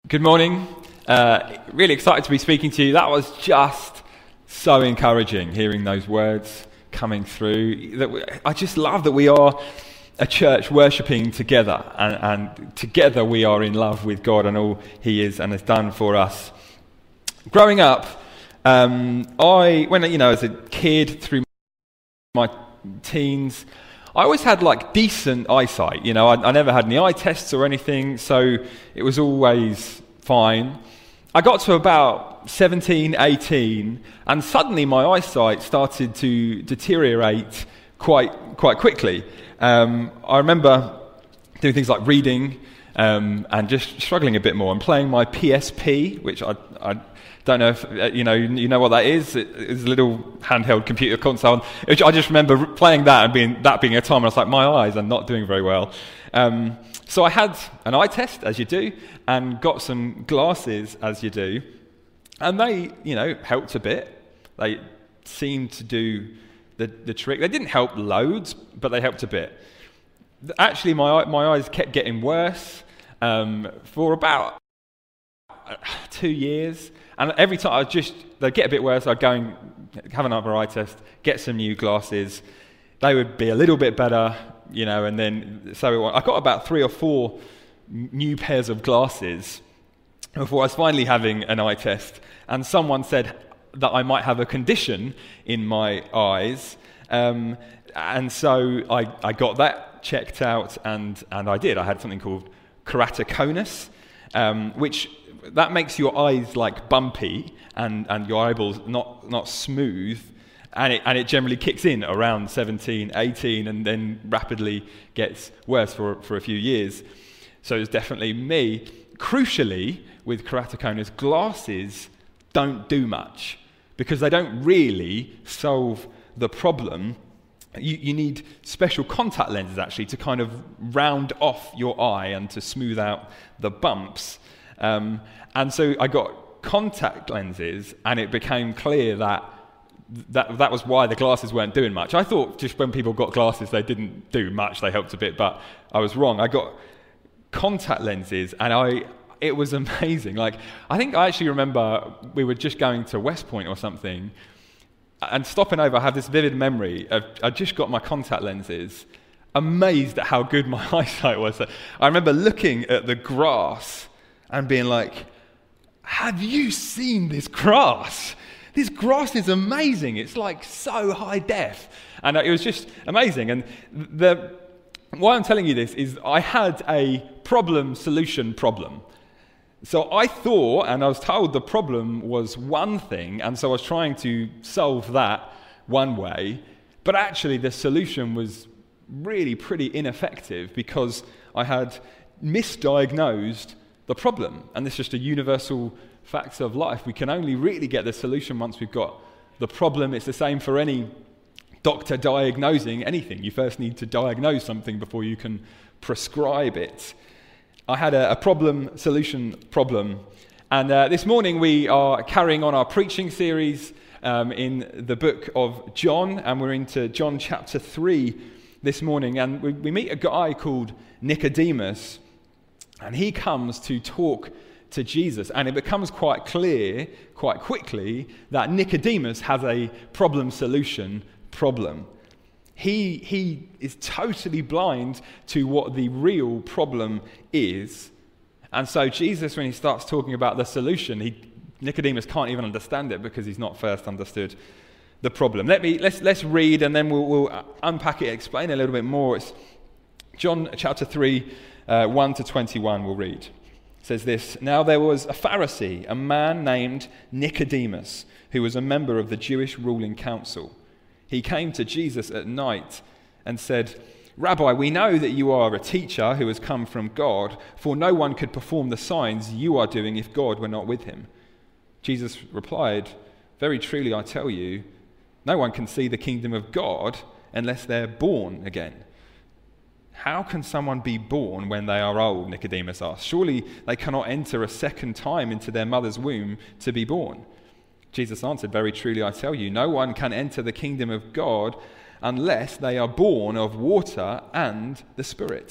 Good morning. Really excited to be speaking to you. That was just so encouraging, hearing those words coming through. I just love that we are a church worshipping together, and together we are in love with God and all He is and has done for us. Growing up, as a kid through my teens, I always had decent eyesight. I never had any eye tests or anything, so it was always fine. I got to about 17, 18, and suddenly my eyesight started to deteriorate quite quickly. I remember doing things like reading and just struggling a bit more, and playing my PSP, which I don't know if you know what that is. It's a little handheld computer console, which I just remember playing that and being a time when I was like, my eyes are not doing very well. So I had an eye test, as you do, and got some glasses, as you do, and they, helped a bit. They seemed to do the trick. They didn't help loads, but they helped a bit. Actually, my eyes kept getting worse for about 2 years. And every time they'd get a bit worse, I'd go and have another eye test, get some new glasses. They would be a little bit better, and then I got about 3 or 4 new pairs of glasses before I was finally having an eye test. And someone said that I might have a condition in my eyes. And so I got that checked out, and I did. I had something called keratoconus, which that makes your eyes bumpy and your eyeballs not smooth, and it generally kicks in around 17, 18, and then rapidly gets worse for a few years. So it's definitely me. Crucially, with keratoconus, glasses don't do much because they don't really solve the problem. You need special contact lenses actually to kind of round off your eye and to smooth out the bumps. And so I got contact lenses, and it became clear that was why the glasses weren't doing much. I thought just when people got glasses, they didn't do much, they helped a bit, but I was wrong. I got contact lenses, and it was amazing. I think I actually remember we were just going to West Point or something, and stopping over. I have this vivid memory of I just got my contact lenses, amazed at how good my eyesight was. I remember looking at the grass and being like, have you seen this grass? This grass is amazing. It's so high def. And it was just amazing. And why I'm telling you this is I had a problem-solution problem. So I thought, and I was told the problem was one thing, and so I was trying to solve that one way, but actually the solution was really pretty ineffective because I had misdiagnosed the problem. And this is just a universal fact of life. We can only really get the solution once we've got the problem. It's the same for any doctor diagnosing anything. You first need to diagnose something before you can prescribe it. I had a problem-solution problem. And this morning we are carrying on our preaching series in the book of John, and we're into John chapter 3 this morning. And we meet a guy called Nicodemus, and he comes to talk to Jesus, and it becomes quite clear, quite quickly, that Nicodemus has a problem-solution problem. He is totally blind to what the real problem is. And so Jesus, when he starts talking about the solution, Nicodemus can't even understand it because he's not first understood the problem. Let's read, and then we'll unpack it, explain a little bit more. It's John chapter 3, 1 to 21, we'll read. It says this: Now there was a Pharisee, a man named Nicodemus, who was a member of the Jewish ruling council. He came to Jesus at night and said, Rabbi, we know that you are a teacher who has come from God, for no one could perform the signs you are doing if God were not with him. Jesus replied, Very truly I tell you, no one can see the kingdom of God unless they're born again. How can someone be born when they are old? Nicodemus asked. Surely they cannot enter a second time into their mother's womb to be born. Jesus answered, Very truly I tell you, no one can enter the kingdom of God unless they are born of water and the Spirit.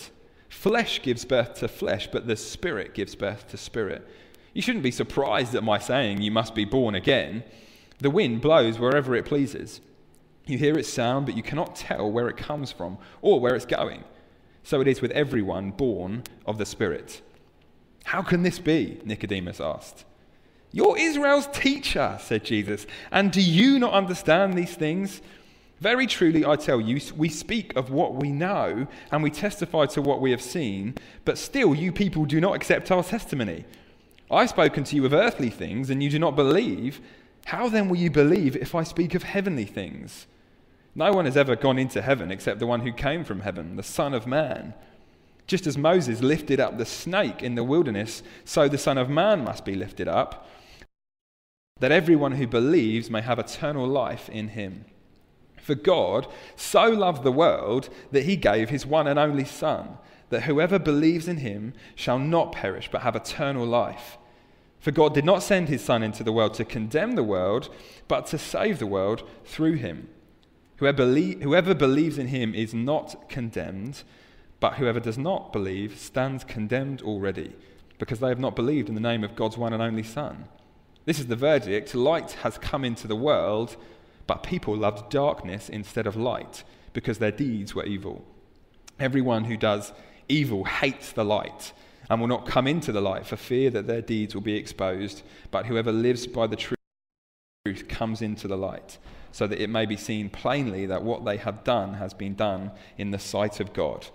Flesh gives birth to flesh, but the Spirit gives birth to spirit. You shouldn't be surprised at my saying you must be born again. The wind blows wherever it pleases. You hear its sound, but you cannot tell where it comes from or where it's going. So it is with everyone born of the Spirit. How can this be? Nicodemus asked. You're Israel's teacher, said Jesus, and do you not understand these things? Very truly, I tell you, we speak of what we know, and we testify to what we have seen, but still you people do not accept our testimony. I've spoken to you of earthly things, and you do not believe. How then will you believe if I speak of heavenly things? No one has ever gone into heaven except the one who came from heaven, the Son of Man. Just as Moses lifted up the snake in the wilderness, so the Son of Man must be lifted up, that everyone who believes may have eternal life in him. For God so loved the world that he gave his one and only Son, that whoever believes in him shall not perish but have eternal life. For God did not send his Son into the world to condemn the world, but to save the world through him. Whoever believes in him is not condemned, but whoever does not believe stands condemned already, because they have not believed in the name of God's one and only Son. This is the verdict. Light has come into the world, but people loved darkness instead of light, because their deeds were evil. Everyone who does evil hates the light and will not come into the light for fear that their deeds will be exposed. But whoever lives by the truth comes into the light, so that it may be seen plainly that what they have done has been done in the sight of God.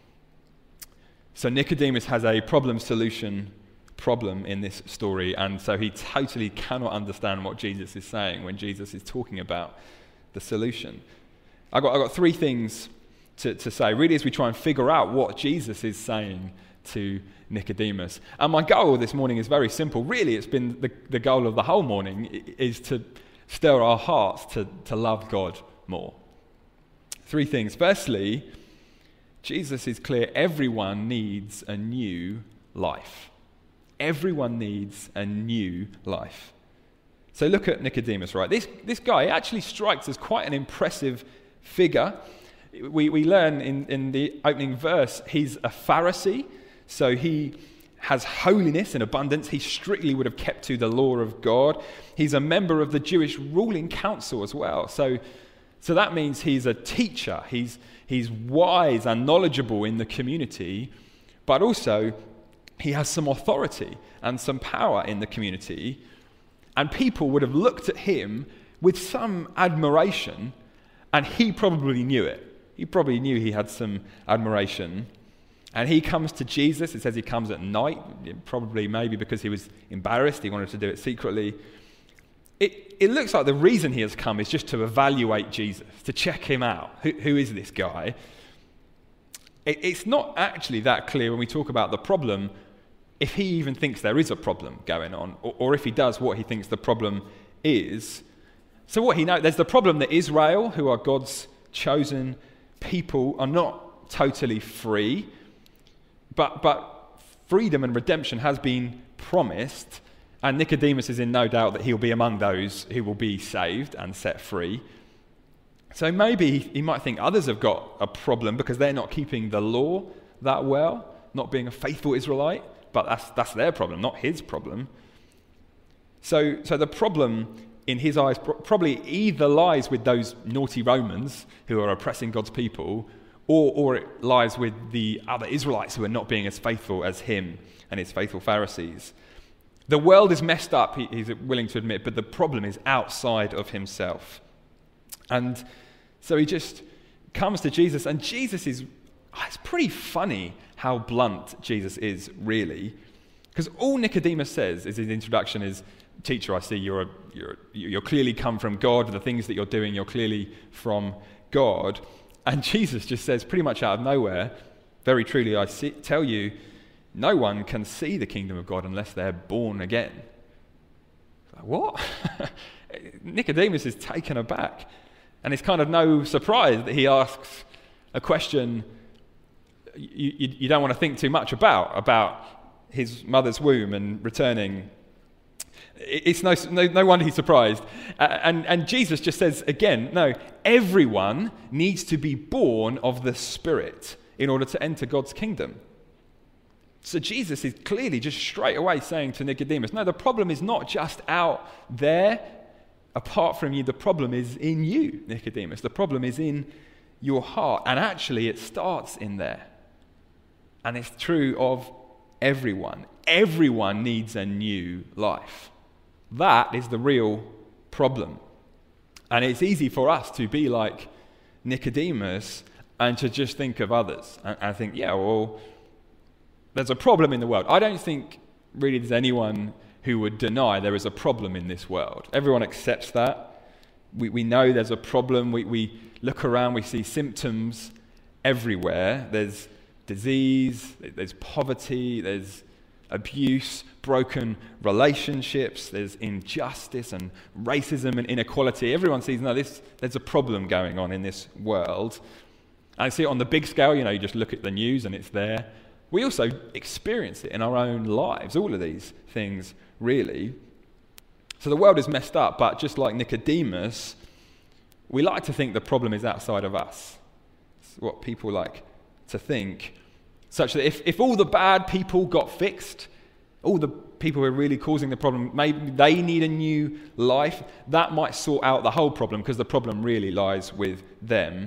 So Nicodemus has a problem-solution problem in this story, and so he totally cannot understand what Jesus is saying when Jesus is talking about the solution. I've got three things to say, really, as we try and figure out what Jesus is saying to Nicodemus. And my goal this morning is very simple. Really, it's been the goal of the whole morning, is to stir our hearts to love God more. Three things. Firstly, Jesus is clear. Everyone needs a new life. Everyone needs a new life. So look at Nicodemus, right? This guy actually strikes as quite an impressive figure. We learn in the opening verse, he's a Pharisee, so he has holiness in abundance. He strictly would have kept to the law of God. He's a member of the Jewish ruling council as well. So that means he's a teacher. He's wise and knowledgeable in the community, but also he has some authority and some power in the community. And people would have looked at him with some admiration, and he probably knew it. He probably knew he had some admiration. And he comes to Jesus. It says he comes at night, probably maybe because he was embarrassed. He wanted to do it secretly. It looks like the reason he has come is just to evaluate Jesus, to check him out. Who is this guy? It's not actually that clear when we talk about the problem, if he even thinks there is a problem going on, or if he does, what he thinks the problem is. So what he knows, there's the problem that Israel, who are God's chosen people, are not totally free, but freedom and redemption has been promised, and Nicodemus is in no doubt that he'll be among those who will be saved and set free. So maybe he might think others have got a problem because they're not keeping the law that well, not being a faithful Israelite, but that's their problem, not his problem. So the problem in his eyes probably either lies with those naughty Romans who are oppressing God's people, or it lies with the other Israelites who are not being as faithful as him and his faithful Pharisees. The world is messed up, he's willing to admit, but the problem is outside of himself. And so he just comes to Jesus, and Jesus is, it's pretty funny how blunt Jesus is, really. Because all Nicodemus says is his introduction is, "Teacher, I see you're clearly come from God. The things that you're doing, you're clearly from God." And Jesus just says pretty much out of nowhere, "Very truly, I tell you, no one can see the kingdom of God unless they're born again." Like, what? Nicodemus is taken aback. And it's kind of no surprise that he asks a question you don't want to think too much about his mother's womb and returning. It's no wonder he's surprised. And Jesus just says again, no, everyone needs to be born of the Spirit in order to enter God's kingdom. So Jesus is clearly just straight away saying to Nicodemus, no, the problem is not just out there apart from you. The problem is in you, Nicodemus. The problem is in your heart. And actually it starts in there. And it's true of everyone. Everyone needs a new life. That is the real problem. And it's easy for us to be like Nicodemus and to just think of others. And think, yeah, well, there's a problem in the world. I don't think really there's anyone who would deny there is a problem in this world. Everyone accepts that. We know there's a problem. We look around, we see symptoms everywhere. There's disease, there's poverty, there's abuse, broken relationships, there's injustice and racism and inequality. Everyone sees, no, there's a problem going on in this world. And I see it on the big scale, you just look at the news and it's there. We also experience it in our own lives, all of these things, really. So the world is messed up, but just like Nicodemus, we like to think the problem is outside of us. It's what people like to think, such that if all the bad people got fixed, all the people who are really causing the problem, maybe they need a new life, that might sort out the whole problem because the problem really lies with them.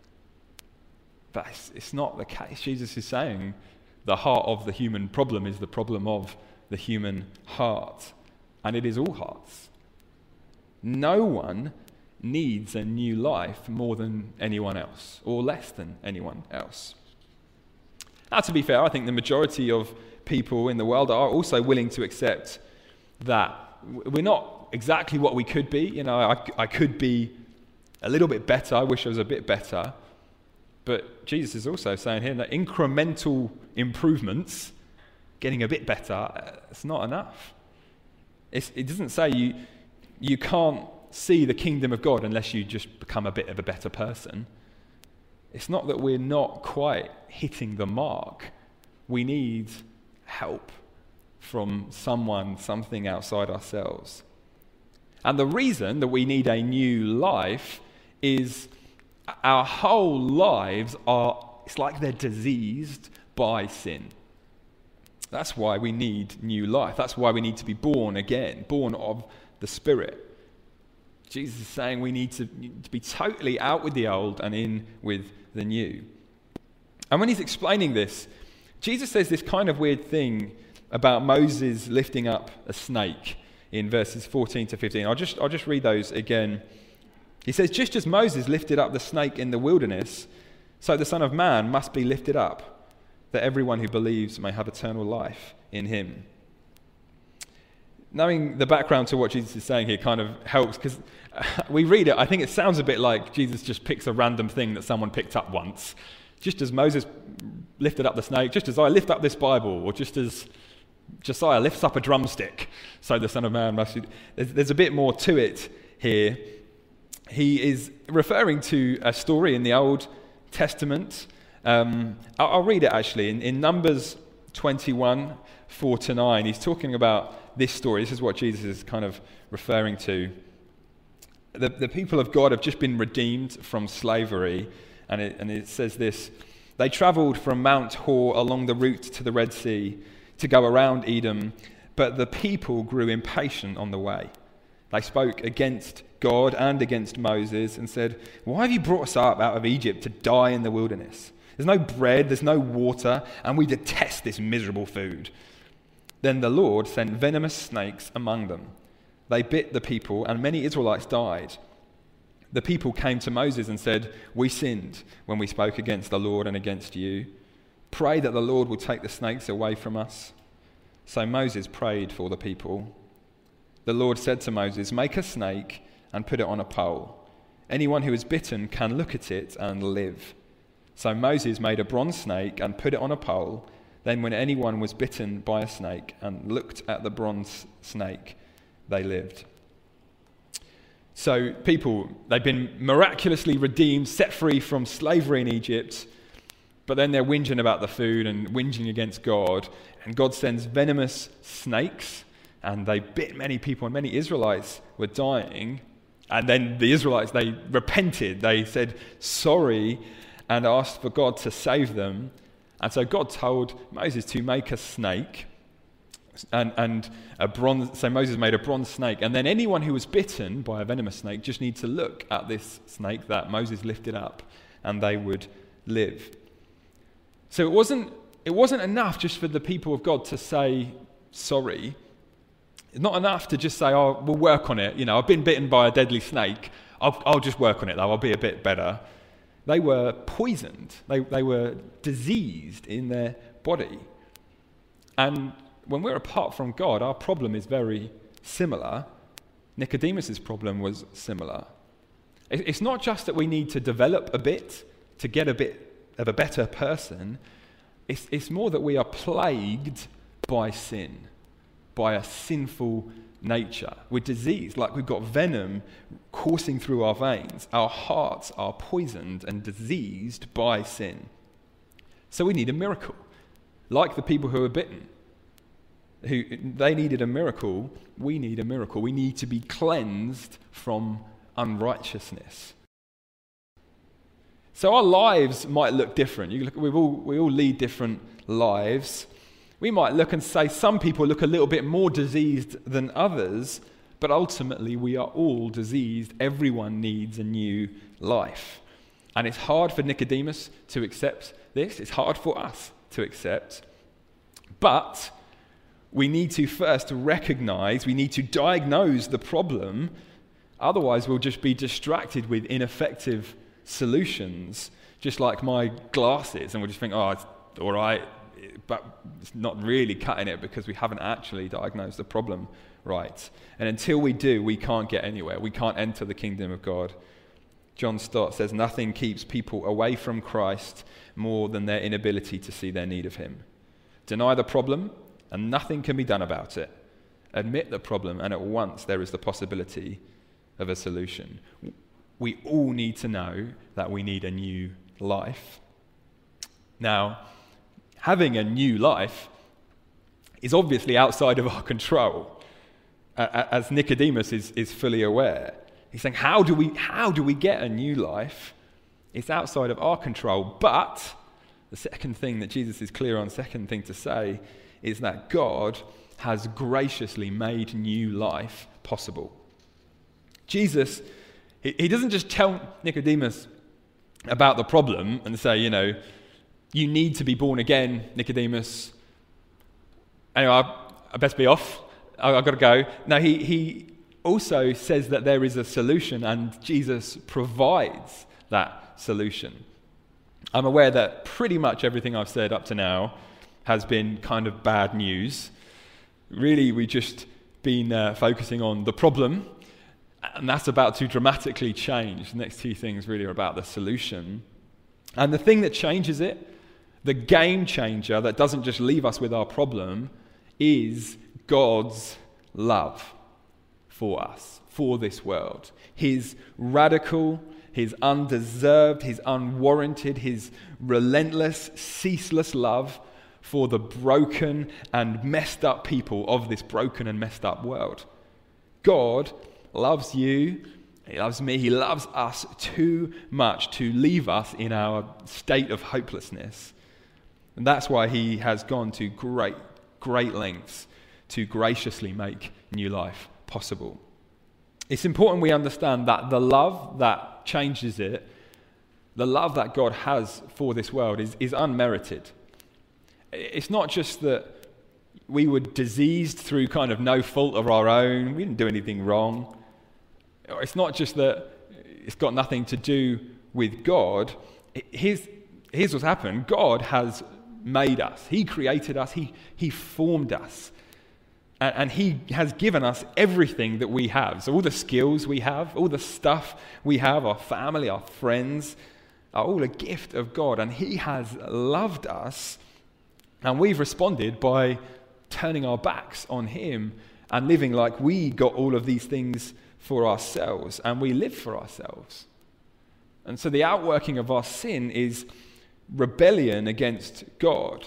But it's not the case. Jesus is saying the heart of the human problem is the problem of the human heart. And it is all hearts. No one needs a new life more than anyone else, or less than anyone else. Now, to be fair, I think the majority of people in the world are also willing to accept that we're not exactly what we could be. I could be a little bit better. I wish I was a bit better. But Jesus is also saying here that incremental improvements, getting a bit better, it's not enough. It doesn't say you can't see the kingdom of God unless you just become a bit of a better person. It's not that we're not quite hitting the mark. We need help from someone, something outside ourselves. And the reason that we need a new life is our whole lives it's like they're diseased by sin. That's why we need new life. That's why we need to be born again, born of the Spirit. Jesus is saying we need to be totally out with the old and in with the new. And when he's explaining this, Jesus says this kind of weird thing about Moses lifting up a snake in verses 14 to 15. I'll just read those again. He says, just as Moses lifted up the snake in the wilderness, so the Son of Man must be lifted up, that everyone who believes may have eternal life in him. Knowing the background to what Jesus is saying here kind of helps, because we read it, I think it sounds a bit like Jesus just picks a random thing that someone picked up once. Just as Moses lifted up the snake, just as I lift up this Bible, or just as Josiah lifts up a drumstick, so the Son of Man must be... There's a bit more to it here. He is referring to a story in the Old Testament. I'll read it actually. In Numbers 21, 4-9, he's talking about this story. This is what Jesus is kind of referring to. The people of God have just been redeemed from slavery, and it says this: they travelled from Mount Hor along the route to the Red Sea to go around Edom, but the people grew impatient on the way. They spoke against God and against Moses and said, "Why have you brought us up out of Egypt to die in the wilderness? There's no bread, there's no water, and we detest this miserable food." Then the Lord sent venomous snakes among them. They bit the people, and many Israelites died. The people came to Moses and said, "We sinned when we spoke against the Lord and against you. Pray that the Lord will take the snakes away from us." So Moses prayed for the people. The Lord said to Moses, "Make a snake and put it on a pole. Anyone who is bitten can look at it and live." So Moses made a bronze snake and put it on a pole. Then when anyone was bitten by a snake and looked at the bronze snake, they lived. So people, they've been miraculously redeemed, set free from slavery in Egypt, but then they're whinging about the food and whinging against God, and God sends venomous snakes, and they bit many people, and many Israelites were dying. And then the Israelites, they repented. They said sorry and asked for God to save them. And so God told Moses to make a snake, and a bronze. So Moses made a bronze snake, and then anyone who was bitten by a venomous snake just needs to look at this snake that Moses lifted up, and they would live. So it wasn't enough just for the people of God to say sorry. It's not enough to just say, "Oh, we'll work on it." You know, I've been bitten by a deadly snake. I'll just work on it though. I'll be a bit better. They were poisoned. They were diseased in their body. And when we're apart from God, our problem is very similar. Nicodemus' problem was similar. It's not just that we need to develop a bit to get a bit of a better person. It's more that we are plagued by sin, by a sinful nature. We're diseased, like we've got venom coursing through our veins. Our hearts are poisoned and diseased by sin. So we need a miracle, like the people who were bitten. They needed a miracle, we need a miracle. We need to be cleansed from unrighteousness. So our lives might look different. We all lead different lives. We might look and say some people look a little bit more diseased than others, but ultimately we are all diseased. Everyone needs a new life. And it's hard for Nicodemus to accept this. It's hard for us to accept. But we need to first recognize, we need to diagnose the problem. Otherwise, we'll just be distracted with ineffective solutions, just like my glasses, and we'll just think, oh, it's all right, but it's not really cutting it because we haven't actually diagnosed the problem right. And until we do, we can't get anywhere. We can't enter the kingdom of God. John Stott says, nothing keeps people away from Christ more than their inability to see their need of him. Deny the problem, and nothing can be done about it. Admit the problem, and at once there is the possibility of a solution. We all need to know that we need a new life. Now, having a new life is obviously outside of our control, as Nicodemus is fully aware. He's saying, how do we get a new life? It's outside of our control. But the second thing that Jesus is clear on, second thing to say, is that God has graciously made new life possible. Jesus, he doesn't just tell Nicodemus about the problem and say, you need to be born again, Nicodemus. Anyway, I best be off. I've got to go. No, he also says that there is a solution, and Jesus provides that solution. I'm aware that pretty much everything I've said up to now has been kind of bad news. Really, we've just been focusing on the problem, and that's about to dramatically change. The next two things really are about the solution. And the thing that changes it, the game changer that doesn't just leave us with our problem, is God's love for us, for this world. His radical, his undeserved, his unwarranted, his relentless, ceaseless love for the broken and messed up people of this broken and messed up world. God loves you, he loves me, he loves us too much to leave us in our state of hopelessness. And that's why he has gone to great lengths to graciously make new life possible. It's important we understand that the love that changes it, the love that God has for this world is unmerited. It's not just that we were diseased through kind of no fault of our own, we didn't do anything wrong. It's not just that it's got nothing to do with God. Here's what's happened. God has made us. He created us. He formed us. And he has given us everything that we have. So all the skills we have, all the stuff we have, our family, our friends, are all a gift of God. And he has loved us. And we've responded by turning our backs on him and living like we got all of these things for ourselves. And we live for ourselves. And so the outworking of our sin is rebellion against God.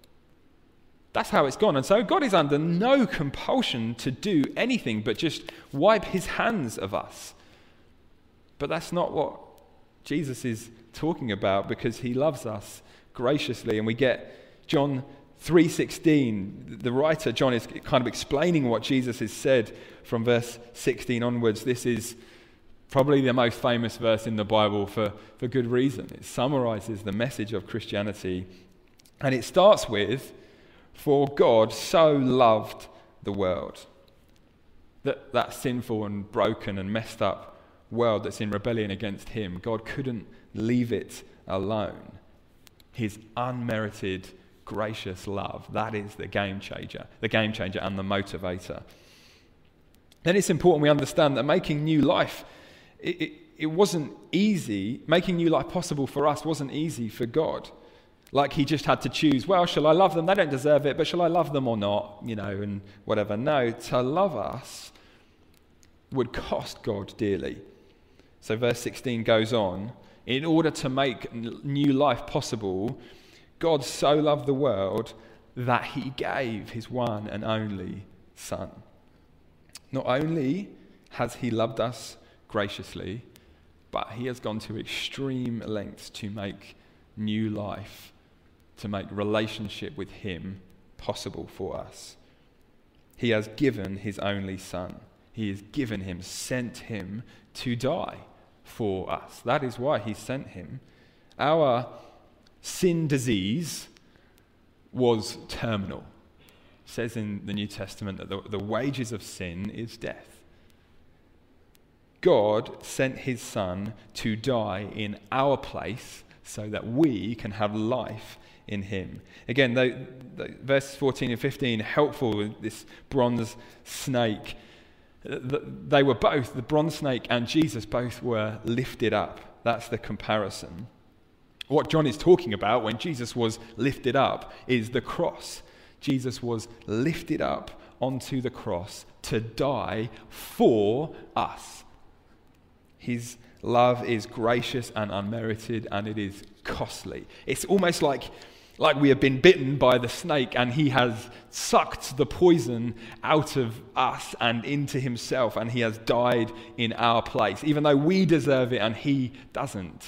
That's how it's gone. And so God is under no compulsion to do anything but just wipe his hands of us. But that's not what Jesus is talking about, because he loves us graciously. And we get John 3:16. The writer, John, is kind of explaining what Jesus has said from verse 16 onwards. This is probably the most famous verse in the Bible for good reason. It summarizes the message of Christianity. And it starts with, "For God so loved the world." That sinful and broken and messed up world that's in rebellion against him, God couldn't leave it alone. His unmerited, gracious love, that is the game changer and the motivator. Then it's important we understand that making new life, it wasn't easy. Making new life possible for us wasn't easy for God. Like he just had to choose, well, shall I love them? They don't deserve it, but shall I love them or not? And whatever. No, to love us would cost God dearly. So verse 16 goes on, in order to make new life possible, God so loved the world that he gave his one and only Son. Not only has he loved us graciously, but he has gone to extreme lengths to make new life, to make relationship with him possible for us. He has given his only Son. He has given him, sent him to die for us. That is why he sent him. Our sin disease was terminal. It says in the New Testament that the wages of sin is death. God sent his Son to die in our place so that we can have life in him. Again, verse 14 and 15, helpful, this bronze snake. They were both, the bronze snake and Jesus, both were lifted up. That's the comparison. What John is talking about when Jesus was lifted up is the cross. Jesus was lifted up onto the cross to die for us. His love is gracious and unmerited, and it is costly. It's almost like we have been bitten by the snake and he has sucked the poison out of us and into himself, and he has died in our place, even though we deserve it and he doesn't.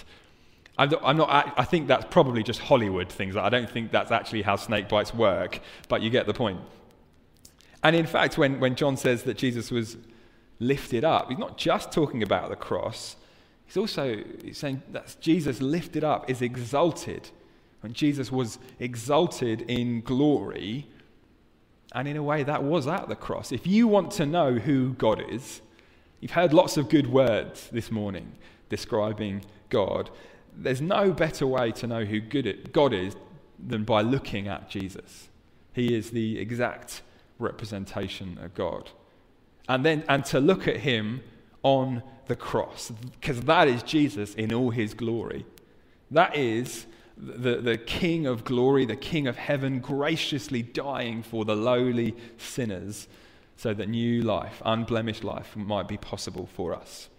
I think that's probably just Hollywood things. I don't think that's actually how snake bites work, but you get the point. And in fact, when John says that Jesus was lifted up, he's not just talking about the cross. He's saying that Jesus lifted up is exalted. When Jesus was exalted in glory, and in a way that was at the cross. If you want to know who God is, you've heard lots of good words this morning describing God. There's no better way to know who God is than by looking at Jesus. He is the exact representation of God. And to look at him on the cross, because that is Jesus in all his glory. That is the King of glory, the King of heaven, graciously dying for the lowly sinners so that new life, unblemished life, might be possible for us.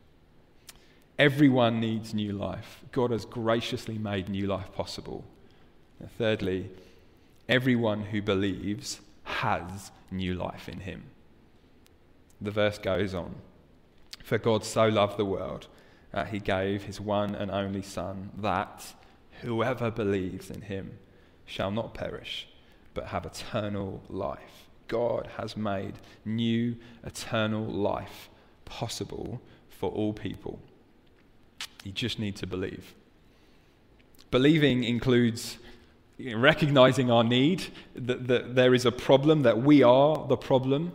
Everyone needs new life. God has graciously made new life possible. And thirdly, everyone who believes has new life in him. The verse goes on. For God so loved the world that he gave his one and only Son, that whoever believes in him shall not perish, but have eternal life. God has made new eternal life possible for all people. You just need to believe. Believing includes recognizing our need, that there is a problem, that we are the problem.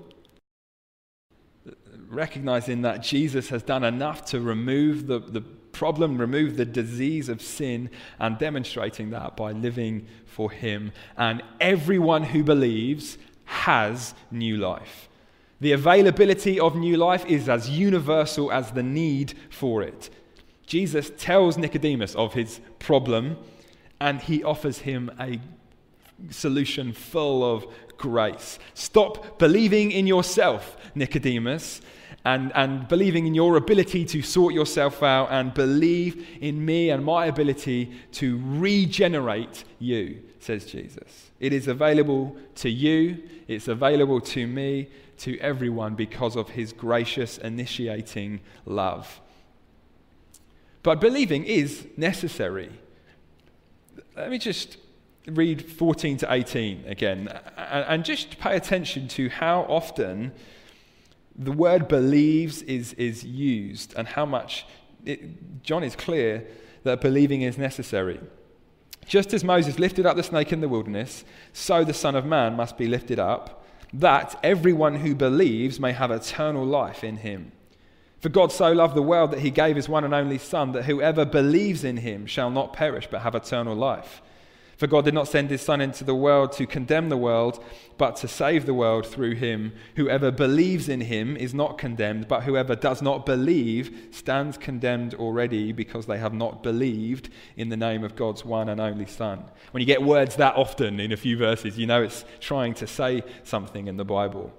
Recognizing that Jesus has done enough to remove the problem, remove the disease of sin, and demonstrating that by living for him. And everyone who believes has new life. The availability of new life is as universal as the need for it. Jesus tells Nicodemus of his problem, and he offers him a solution full of grace. Stop believing in yourself, Nicodemus, and believing in your ability to sort yourself out, and believe in me and my ability to regenerate you, says Jesus. It is available to you, it's available to me, to everyone, because of his gracious initiating love. But believing is necessary. let me just read 14 to 18 again, and just pay attention to how often the word believes is used, and how much John is clear that believing is necessary. Just as Moses lifted up the snake in the wilderness, so the Son of Man must be lifted up, that everyone who believes may have eternal life in him. For God so loved the world that he gave his one and only Son, that whoever believes in him shall not perish but have eternal life. For God did not send his Son into the world to condemn the world, but to save the world through him. Whoever believes in him is not condemned, but whoever does not believe stands condemned already, because they have not believed in the name of God's one and only Son. When you get words that often in a few verses, you know it's trying to say something in the Bible.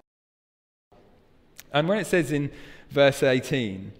And when it says in verse 18,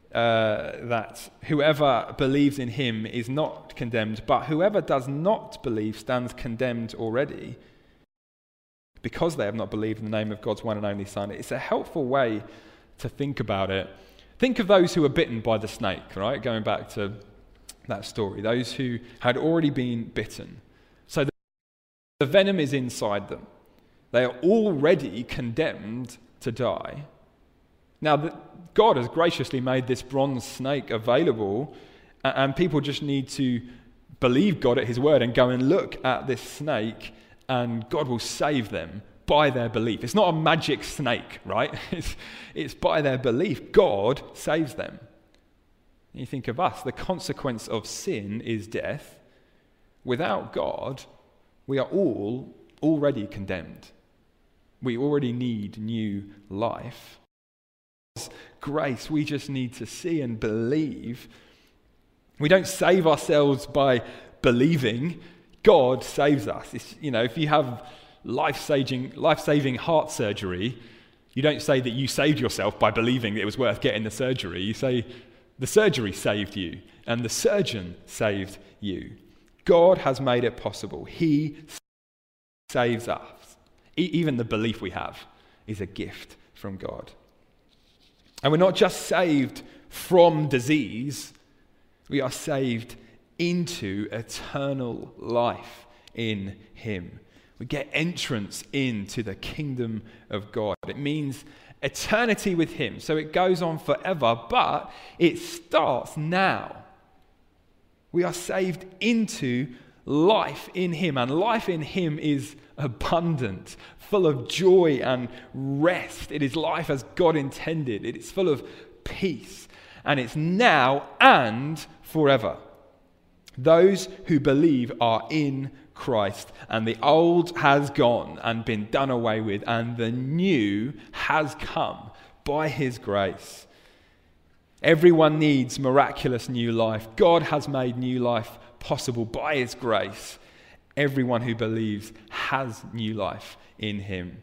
that whoever believes in him is not condemned, but whoever does not believe stands condemned already, because they have not believed in the name of God's one and only Son. It's a helpful way to think about it. Think of those who were bitten by the snake, right? Going back to that story. Those who had already been bitten. So the venom is inside them. They are already condemned to die. Now, God has graciously made this bronze snake available, and people just need to believe God at his word and go and look at this snake, and God will save them by their belief. It's not a magic snake, right? It's by their belief. God saves them. And you think of us, the consequence of sin is death. Without God, we are all already condemned. We already need new life. Grace, we just need to see and believe. We don't save ourselves by believing. God saves us. If you have life-saving heart surgery, you don't say that you saved yourself by believing that it was worth getting the surgery. You say the surgery saved you and the surgeon saved you. God has made it possible. He saves us. Even the belief we have is a gift from God. And we're not just saved from disease, we are saved into eternal life in him. We get entrance into the kingdom of God. It means eternity with him. So it goes on forever, but it starts now. We are saved into life in him, and life in him is abundant, full of joy and rest. It is life as God intended. It is full of peace, and it's now and forever. Those who believe are in Christ, and the old has gone and been done away with, and the new has come by his grace. Everyone needs miraculous new life. God has made new life possible by his grace. Everyone who believes has new life in him.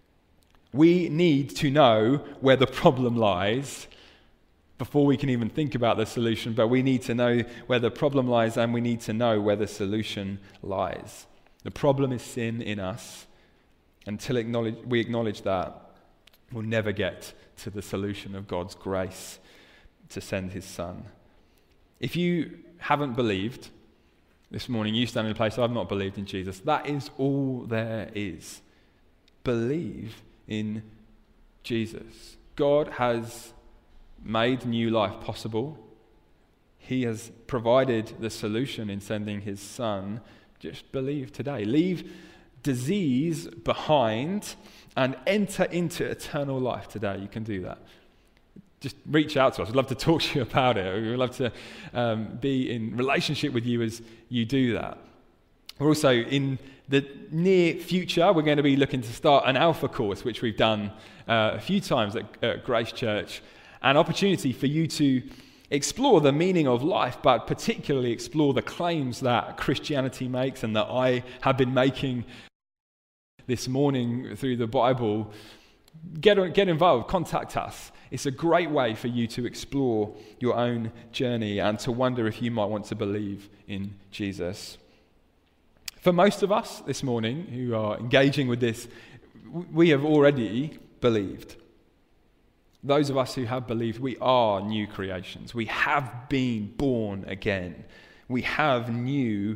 We need to know where the problem lies before we can even think about the solution, but we need to know where the problem lies, and we need to know where the solution lies. The problem is sin in us. Until we acknowledge that, we'll never get to the solution of God's grace to send his Son. If you haven't believed this morning, you stand in a place, I've not believed in Jesus. That is all there is. Believe in Jesus. God has made new life possible. He has provided the solution in sending his Son. Just believe today. Leave disease behind and enter into eternal life today. You can do that. Just reach out to us. We'd love to talk to you about it. We'd love to be in relationship with you as you do that. We're also, in the near future, we're going to be looking to start an Alpha course, which we've done a few times at Grace Church. An opportunity for you to explore the meaning of life, but particularly explore the claims that Christianity makes and that I have been making this morning through the Bible. Get involved, contact us. It's a great way for you to explore your own journey and to wonder if you might want to believe in Jesus. For most of us this morning who are engaging with this, we have already believed. Those of us who have believed, we are new creations. We have been born again. We have new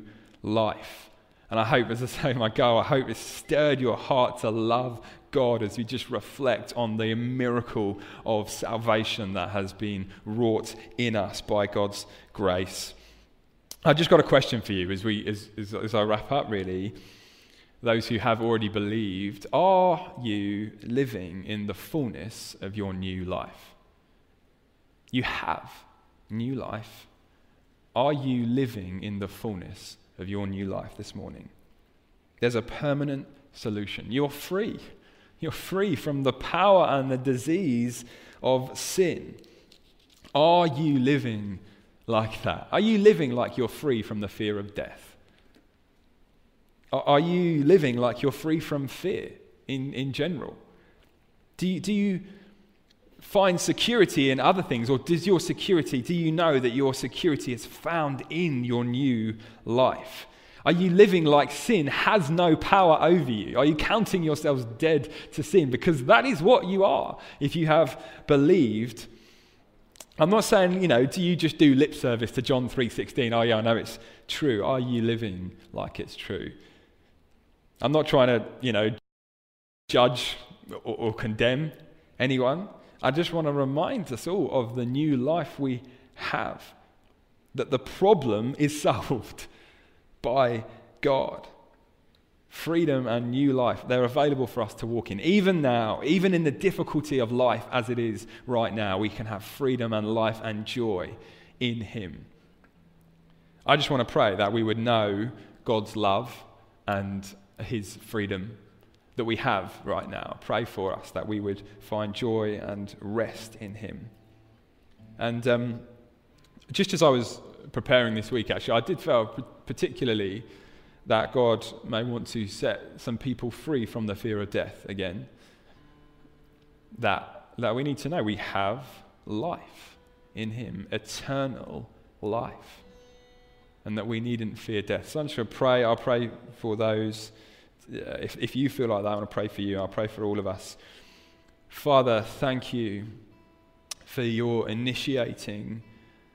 life. And I hope, as I say, my goal, I hope it's stirred your heart to love God as we just reflect on the miracle of salvation that has been wrought in us by God's grace. I just got a question for you as I wrap up, really. Those who have already believed, are you living in the fullness of your new life? You have new life. Are you living in the fullness of your new life this morning? There's a permanent solution. You're free. You're free from the power and the disease of sin. Are you living like that? Are you living like you're free from the fear of death? Are you living like you're free from fear in general? Do you find security in other things, or do you know that your security is found in your new life? Are you living like sin has no power over you? Are you counting yourselves dead to sin? Because that is what you are if you have believed. I'm not saying, do you just do lip service to John 3:16? Oh yeah, I know it's true. Are you living like it's true? I'm not trying to, judge or condemn anyone. I just want to remind us all of the new life we have, that the problem is solved by God. Freedom and new life, they're available for us to walk in. Even now, even in the difficulty of life as it is right now, we can have freedom and life and joy in Him. I just want to pray that we would know God's love and His freedom that we have right now. Pray for us that we would find joy and rest in Him. And just as I was preparing this week, actually, I did feel particularly that God may want to set some people free from the fear of death again. That we need to know we have life in Him, eternal life, and that we needn't fear death. So I'm just going to pray. I'll pray for those. If you feel like that, I want to pray for you. I'll pray for all of us. Father, thank you for your initiating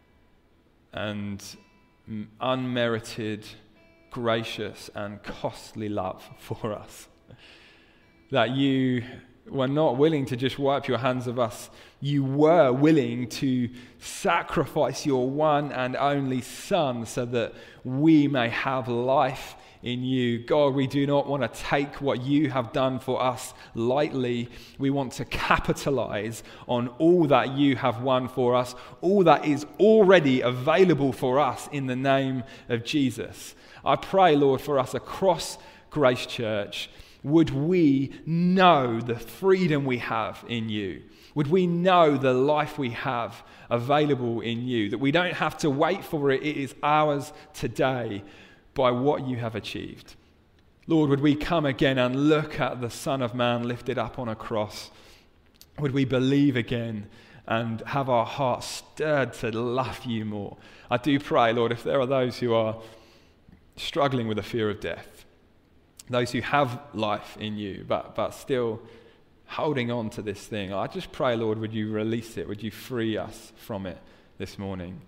and unmerited, gracious and costly love for us. That you were not willing to just wipe your hands of us. You were willing to sacrifice your one and only Son so that we may have life in you. God, we do not want to take what you have done for us lightly. We want to capitalize on all that you have won for us, all that is already available for us in the name of Jesus. I pray, Lord, for us across Grace Church, would we know the freedom we have in you? Would we know the life we have available in you? That we don't have to wait for it, it is ours today by what you have achieved. Lord, would we come again and look at the Son of Man lifted up on a cross? Would we believe again and have our hearts stirred to love you more? I do pray, Lord, if there are those who are struggling with the fear of death, those who have life in you, but still holding on to this thing, I just pray, Lord, would you release it? Would you free us from it this morning?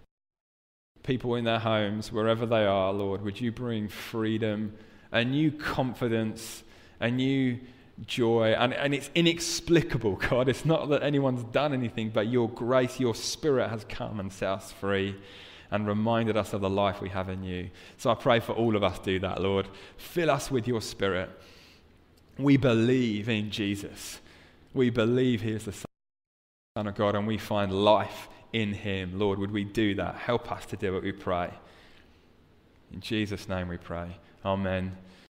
People in their homes, wherever they are, Lord, would you bring freedom, a new confidence, a new joy, and it's inexplicable, God. It's not that anyone's done anything, but your grace, your Spirit has come and set us free and reminded us of the life we have in you. So I pray for all of us do that, Lord. Fill us with your Spirit. We believe in Jesus. We believe he is the Son of God, and we find life in him. Lord, would we do that? Help us to do it, we pray. In Jesus' name we pray. Amen.